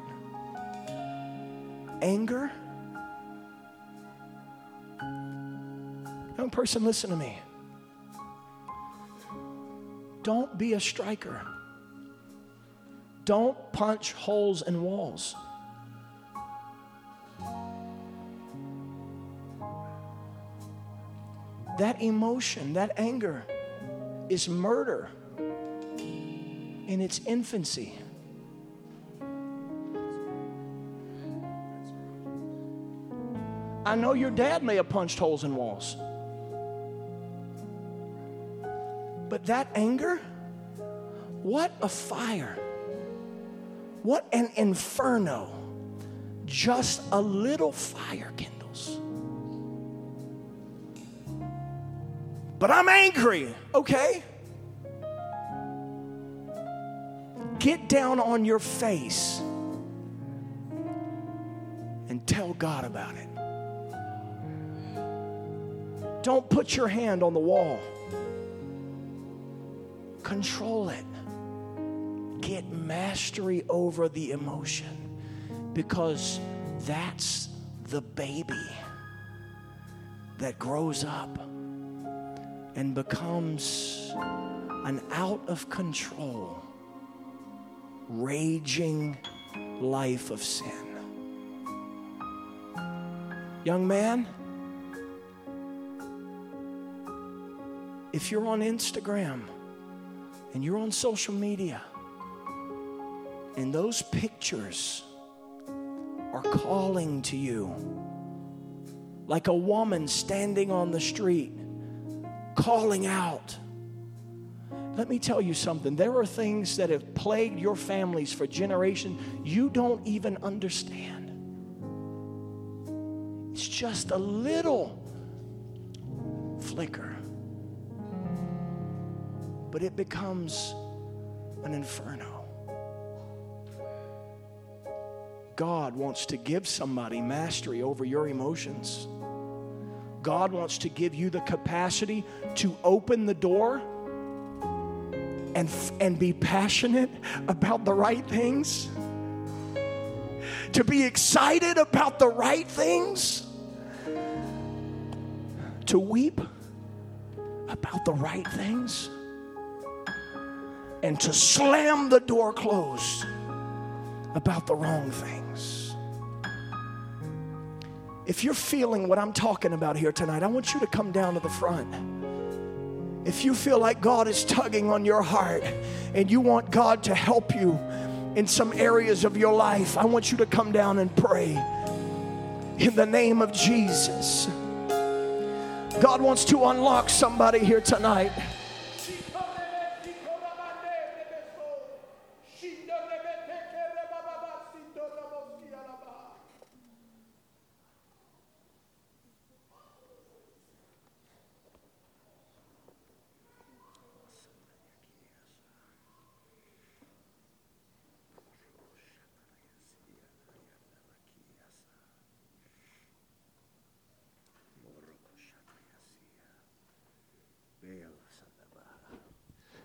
Anger. Young person, listen to me. Don't be a striker. Don't punch holes in walls. That emotion, that anger is murder in its infancy. I know your dad may have punched holes in walls. But that anger, what a fire. What an inferno. Just a little fire kindles. But I'm angry. Okay. Get down on your face and tell God about it. Don't put your hand on the wall. Control it. Get mastery over the emotion, because that's the baby that grows up and becomes an out of control, raging life of sin. Young man, if you're on Instagram and you're on social media and those pictures are calling to you like a woman standing on the street calling out, let me tell you something. There are things that have plagued your families for generations you don't even understand. It's just a little flicker, but it becomes an inferno. God wants to give somebody mastery over your emotions. God wants to give you the capacity to open the door and, and be passionate about the right things, to be excited about the right things, to weep about the right things, and to slam the door closed about the wrong things. If you're feeling what I'm talking about here tonight, I want you to come down to the front. If you feel like God is tugging on your heart and you want God to help you in some areas of your life, I want you to come down and pray in the name of Jesus. God wants to unlock somebody here tonight.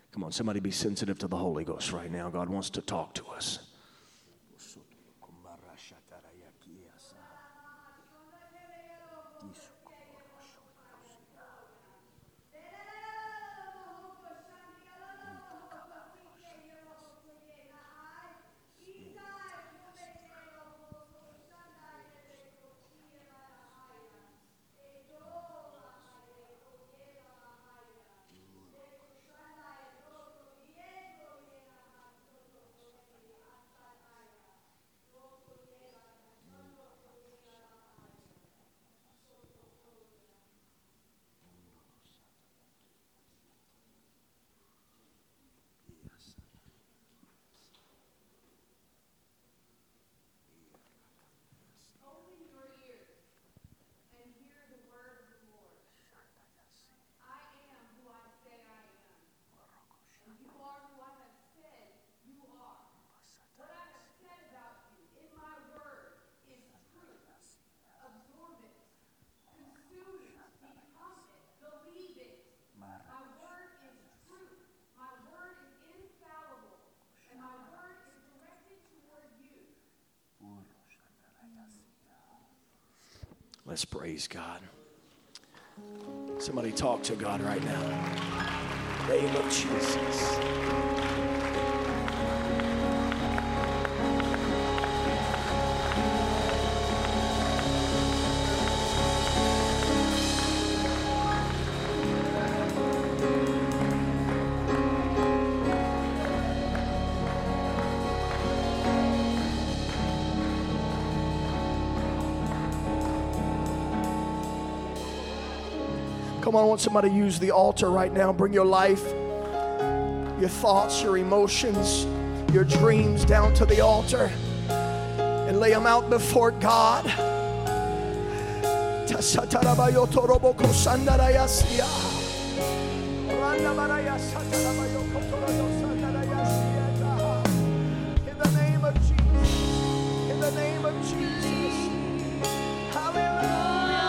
Come on, somebody be sensitive to the Holy Ghost right now. God wants to talk to us. Let's praise God. Somebody talk to God right now. In the name of Jesus. Come on, I want somebody to use the altar right now. Bring your life, your thoughts, your emotions, your dreams down to the altar and lay them out before God. In the name of Jesus. In the name of Jesus. Hallelujah.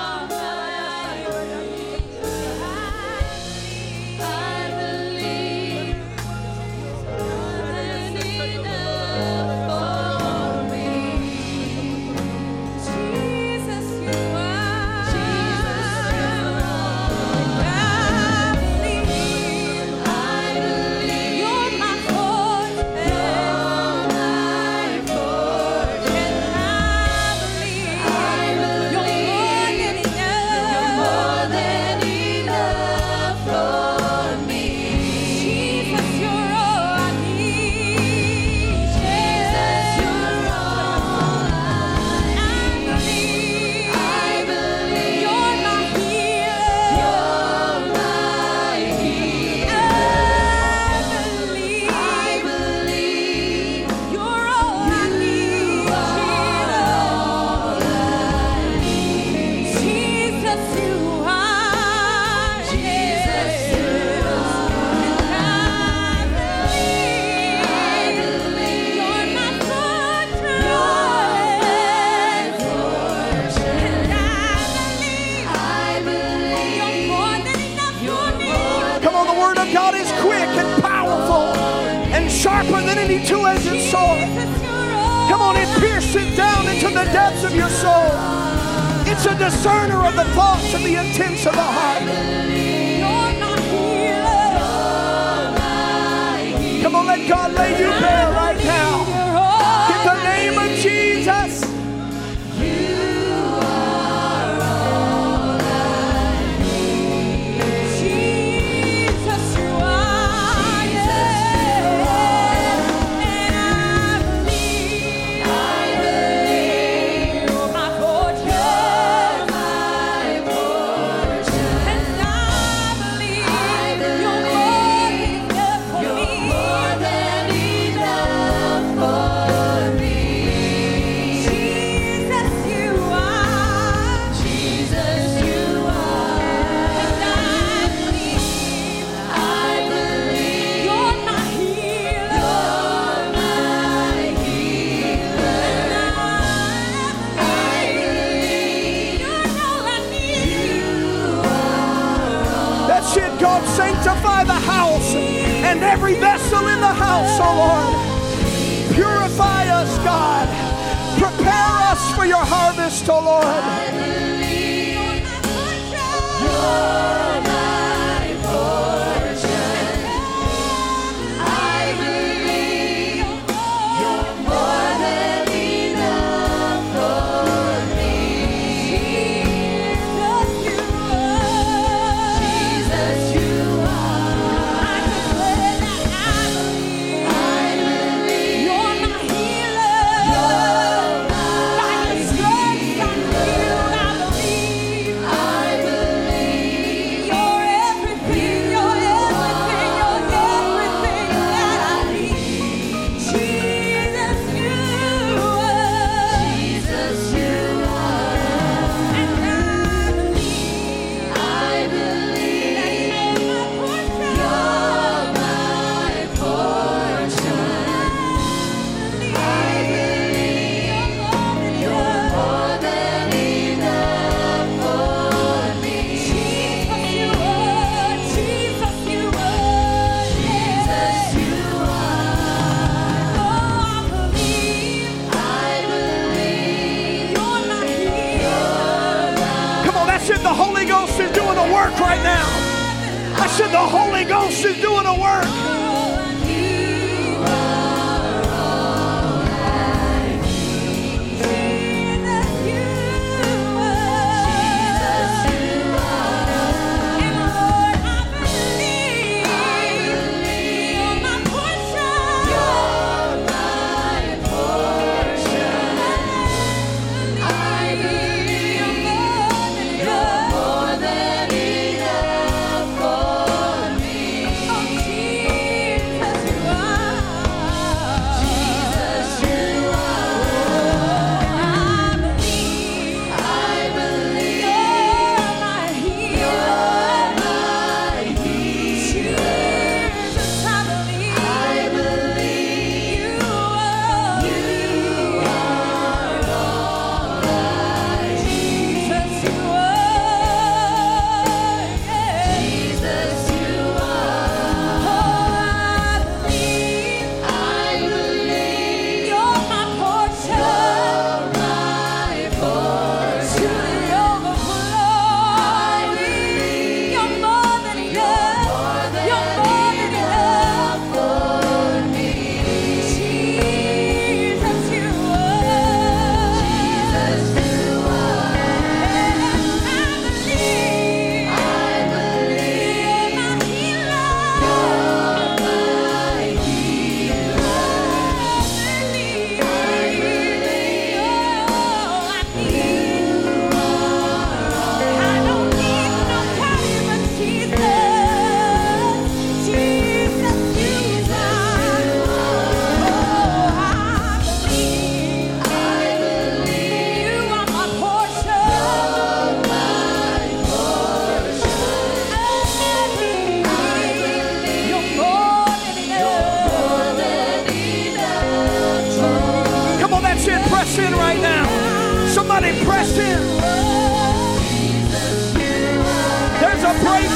Sharper than any two-edged sword. Come on, it pierces down into the depths of your soul. It's a discerner of the thoughts and the intents of the heart. Come on, let God lay you bare right now. In the name of Jesus. You're more than enough. every vessel in the house, oh Lord. Purify us, God. Prepare us for your harvest, oh Lord. I believe you're my portion. I believe you're more than enough for me. Jesus, you are. I declare that I believe. I believe you're my healer. You're by your stripes I'm healed. I believe. I believe you're everything. You're everything. You're everything that I need. Jesus, you are. Jesus, you are. And I believe. I believe that you're my portion. You're my portion. I believe you're more than enough for me. Jesus, you are. Jesus, you are. Jesus, you are. Oh, I believe. I believe you're my healer. Come on, that's it. The Holy Ghost is doing a work right now. I said the Holy Ghost is doing a work. Press in. There's a breakthrough